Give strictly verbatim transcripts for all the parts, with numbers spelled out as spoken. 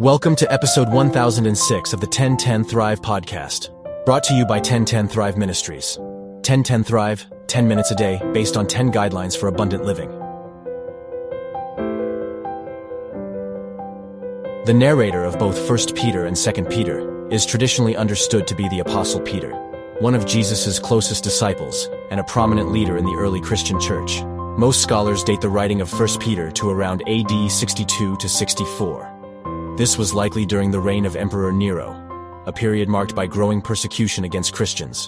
Welcome to episode one thousand six of the ten ten Thrive podcast, brought to you by ten ten Thrive Ministries. ten ten Thrive, ten minutes a day, based on ten guidelines for abundant living. The narrator of both First Peter and Second Peter is traditionally understood to be the Apostle Peter, one of Jesus' closest disciples and a prominent leader in the early Christian church. Most scholars date the writing of First Peter to around A D sixty-two to sixty-four. This was likely during the reign of Emperor Nero, a period marked by growing persecution against Christians.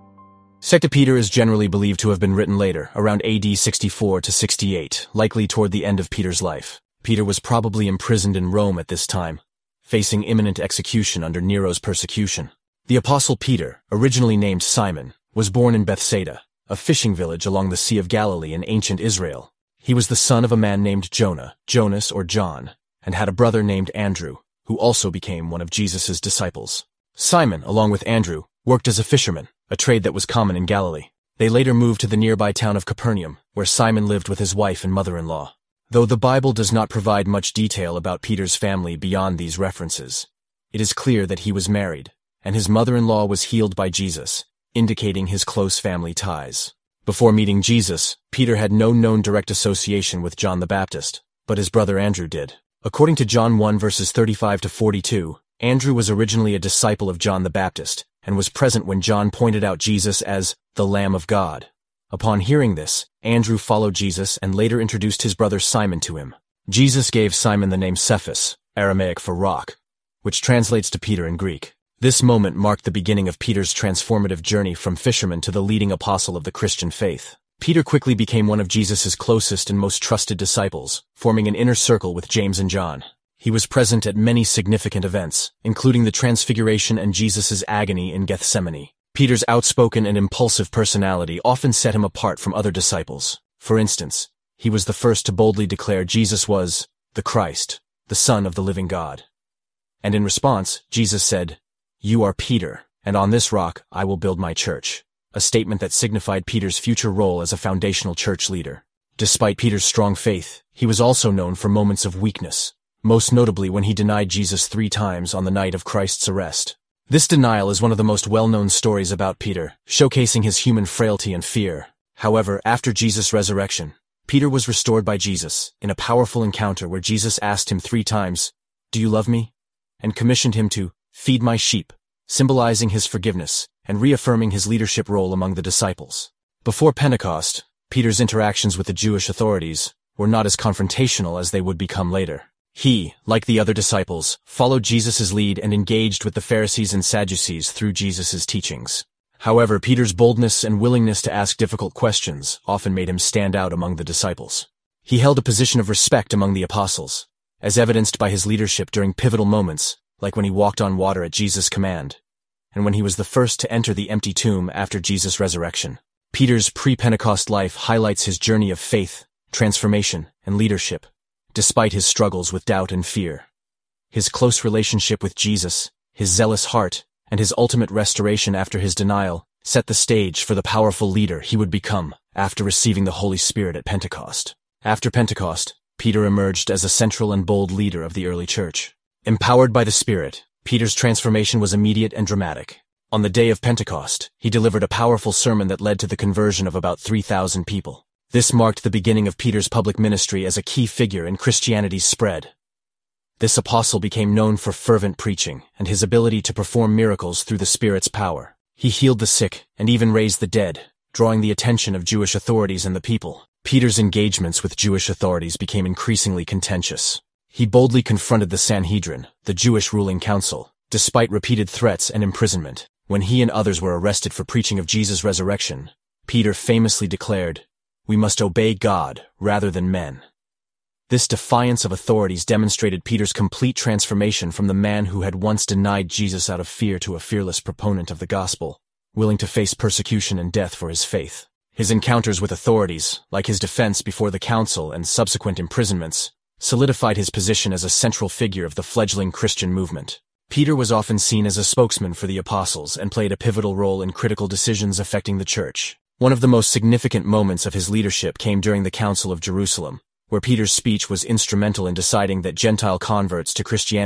Second Peter is generally believed to have been written later, around A D sixty-four to sixty-eight, likely toward the end of Peter's life. Peter was probably imprisoned in Rome at this time, facing imminent execution under Nero's persecution. The Apostle Peter, originally named Simon, was born in Bethsaida, a fishing village along the Sea of Galilee in ancient Israel. He was the son of a man named Jonah, Jonas or John, and had a brother named Andrew, who also became one of Jesus' disciples. Simon, along with Andrew, worked as a fisherman, a trade that was common in Galilee. They later moved to the nearby town of Capernaum, where Simon lived with his wife and mother-in-law. Though the Bible does not provide much detail about Peter's family beyond these references, it is clear that he was married, and his mother-in-law was healed by Jesus, indicating his close family ties. Before meeting Jesus, Peter had no known direct association with John the Baptist, but his brother Andrew did. According to John one verses thirty-five to forty-two, Andrew was originally a disciple of John the Baptist and was present when John pointed out Jesus as the Lamb of God. Upon hearing this, Andrew followed Jesus and later introduced his brother Simon to him. Jesus gave Simon the name Cephas, Aramaic for rock, which translates to Peter in Greek. This moment marked the beginning of Peter's transformative journey from fisherman to the leading apostle of the Christian faith. Peter quickly became one of Jesus' closest and most trusted disciples, forming an inner circle with James and John. He was present at many significant events, including the Transfiguration and Jesus' agony in Gethsemane. Peter's outspoken and impulsive personality often set him apart from other disciples. For instance, he was the first to boldly declare Jesus was the Christ, the Son of the living God. And in response, Jesus said, "You are Peter, and on this rock I will build my church," a statement that signified Peter's future role as a foundational church leader. Despite Peter's strong faith, he was also known for moments of weakness, most notably when he denied Jesus three times on the night of Christ's arrest. This denial is one of the most well-known stories about Peter, showcasing his human frailty and fear. However, after Jesus' resurrection, Peter was restored by Jesus in a powerful encounter where Jesus asked him three times, "Do you love me?" and commissioned him to feed my sheep, symbolizing his forgiveness and reaffirming his leadership role among the disciples. Before Pentecost, Peter's interactions with the Jewish authorities were not as confrontational as they would become later. He, like the other disciples, followed Jesus' lead and engaged with the Pharisees and Sadducees through Jesus' teachings. However, Peter's boldness and willingness to ask difficult questions often made him stand out among the disciples. He held a position of respect among the apostles, as evidenced by his leadership during pivotal moments, like when he walked on water at Jesus' command, and when he was the first to enter the empty tomb after Jesus' resurrection. Peter's pre-Pentecost life highlights his journey of faith, transformation, and leadership, despite his struggles with doubt and fear. His close relationship with Jesus, his zealous heart, and his ultimate restoration after his denial set the stage for the powerful leader he would become after receiving the Holy Spirit at Pentecost. After Pentecost, Peter emerged as a central and bold leader of the early church. Empowered by the Spirit, Peter's transformation was immediate and dramatic. On the day of Pentecost, he delivered a powerful sermon that led to the conversion of about three thousand people. This marked the beginning of Peter's public ministry as a key figure in Christianity's spread. This apostle became known for fervent preaching and his ability to perform miracles through the Spirit's power. He healed the sick and even raised the dead, drawing the attention of Jewish authorities and the people. Peter's engagements with Jewish authorities became increasingly contentious. He boldly confronted the Sanhedrin, the Jewish ruling council, despite repeated threats and imprisonment. When he and others were arrested for preaching of Jesus' resurrection, Peter famously declared, "We must obey God rather than men." This defiance of authorities demonstrated Peter's complete transformation from the man who had once denied Jesus out of fear to a fearless proponent of the gospel, willing to face persecution and death for his faith. His encounters with authorities, like his defense before the council and subsequent imprisonments, solidified his position as a central figure of the fledgling Christian movement. Peter was often seen as a spokesman for the apostles and played a pivotal role in critical decisions affecting the church. One of the most significant moments of his leadership came during the Council of Jerusalem, where Peter's speech was instrumental in deciding that Gentile converts to Christianity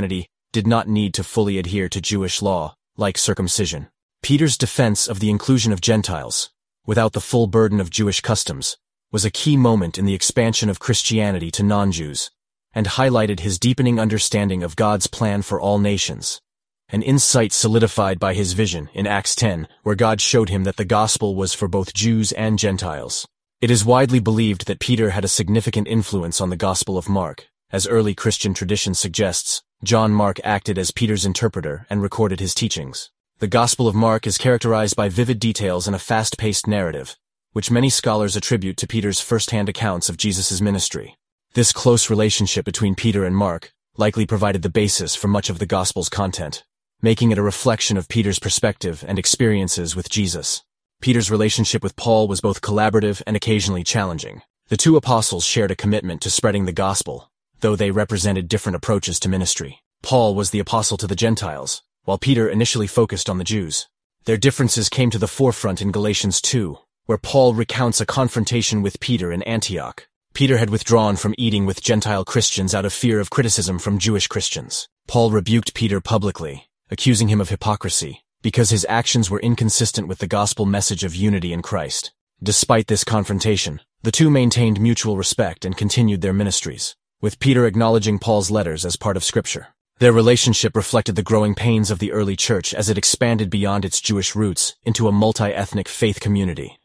did not need to fully adhere to Jewish law, like circumcision. Peter's defense of the inclusion of Gentiles, without the full burden of Jewish customs, was a key moment in the expansion of Christianity to non-Jews, and highlighted his deepening understanding of God's plan for all nations. An insight solidified by his vision in Acts ten, where God showed him that the gospel was for both Jews and Gentiles. It is widely believed that Peter had a significant influence on the Gospel of Mark. As early Christian tradition suggests, John Mark acted as Peter's interpreter and recorded his teachings. The Gospel of Mark is characterized by vivid details and a fast-paced narrative, which many scholars attribute to Peter's first-hand accounts of Jesus' ministry. This close relationship between Peter and Mark likely provided the basis for much of the Gospel's content, making it a reflection of Peter's perspective and experiences with Jesus. Peter's relationship with Paul was both collaborative and occasionally challenging. The two apostles shared a commitment to spreading the gospel, though they represented different approaches to ministry. Paul was the apostle to the Gentiles, while Peter initially focused on the Jews. Their differences came to the forefront in Galatians two, where Paul recounts a confrontation with Peter in Antioch. Peter had withdrawn from eating with Gentile Christians out of fear of criticism from Jewish Christians. Paul rebuked Peter publicly, accusing him of hypocrisy, because his actions were inconsistent with the gospel message of unity in Christ. Despite this confrontation, the two maintained mutual respect and continued their ministries, with Peter acknowledging Paul's letters as part of Scripture. Their relationship reflected the growing pains of the early church as it expanded beyond its Jewish roots into a multi-ethnic faith community.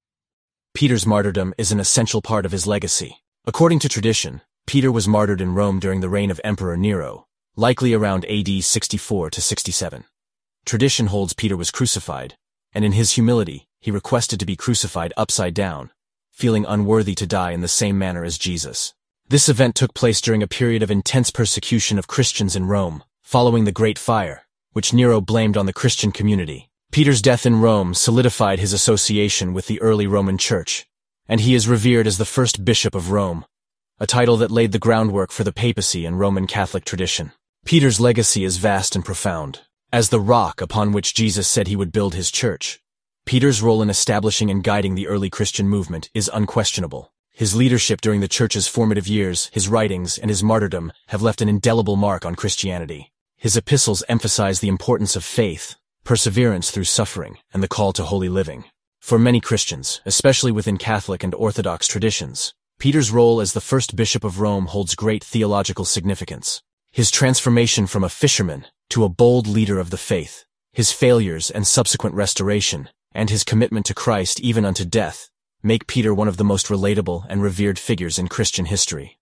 Peter's martyrdom is an essential part of his legacy. According to tradition, Peter was martyred in Rome during the reign of Emperor Nero, likely around A D sixty-four to sixty-seven. Tradition holds Peter was crucified, and in his humility, he requested to be crucified upside down, feeling unworthy to die in the same manner as Jesus. This event took place during a period of intense persecution of Christians in Rome, following the Great Fire, which Nero blamed on the Christian community. Peter's death in Rome solidified his association with the early Roman Church, and he is revered as the first bishop of Rome, a title that laid the groundwork for the papacy and Roman Catholic tradition. Peter's legacy is vast and profound. As the rock upon which Jesus said he would build his church, Peter's role in establishing and guiding the early Christian movement is unquestionable. His leadership during the church's formative years, his writings, and his martyrdom have left an indelible mark on Christianity. His epistles emphasize the importance of faith, perseverance through suffering, and the call to holy living. For many Christians, especially within Catholic and Orthodox traditions, Peter's role as the first bishop of Rome holds great theological significance. His transformation from a fisherman to a bold leader of the faith, his failures and subsequent restoration, and his commitment to Christ even unto death, make Peter one of the most relatable and revered figures in Christian history.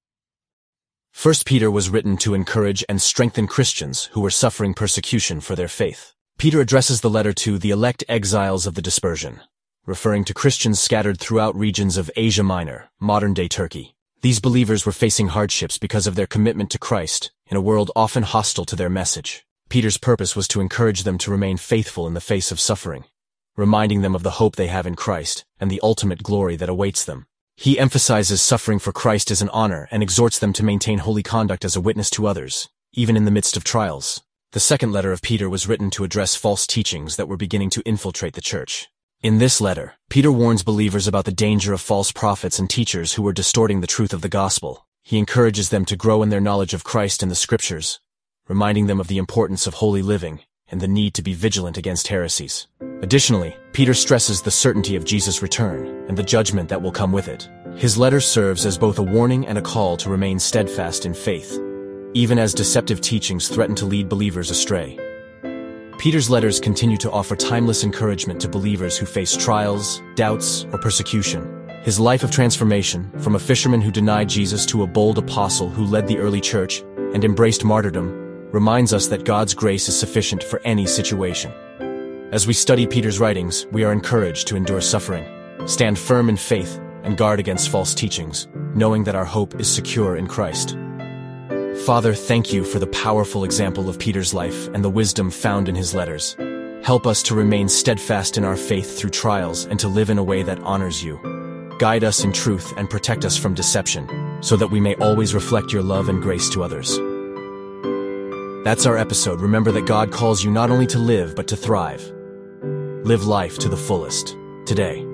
First Peter was written to encourage and strengthen Christians who were suffering persecution for their faith. Peter addresses the letter to the elect exiles of the dispersion, referring to Christians scattered throughout regions of Asia Minor, modern-day Turkey. These believers were facing hardships because of their commitment to Christ in a world often hostile to their message. Peter's purpose was to encourage them to remain faithful in the face of suffering, reminding them of the hope they have in Christ and the ultimate glory that awaits them. He emphasizes suffering for Christ as an honor and exhorts them to maintain holy conduct as a witness to others, even in the midst of trials. The second letter of Peter was written to address false teachings that were beginning to infiltrate the church. In this letter, Peter warns believers about the danger of false prophets and teachers who were distorting the truth of the gospel. He encourages them to grow in their knowledge of Christ and the Scriptures, reminding them of the importance of holy living and the need to be vigilant against heresies. Additionally, Peter stresses the certainty of Jesus' return and the judgment that will come with it. His letter serves as both a warning and a call to remain steadfast in faith, even as deceptive teachings threaten to lead believers astray. Peter's letters continue to offer timeless encouragement to believers who face trials, doubts, or persecution. His life of transformation, from a fisherman who denied Jesus to a bold apostle who led the early church and embraced martyrdom, reminds us that God's grace is sufficient for any situation. As we study Peter's writings, we are encouraged to endure suffering, stand firm in faith, and guard against false teachings, knowing that our hope is secure in Christ. Father, thank you for the powerful example of Peter's life and the wisdom found in his letters. Help us to remain steadfast in our faith through trials and to live in a way that honors you. Guide us in truth and protect us from deception, so that we may always reflect your love and grace to others. That's our episode. Remember that God calls you not only to live, but to thrive. Live life to the fullest, today.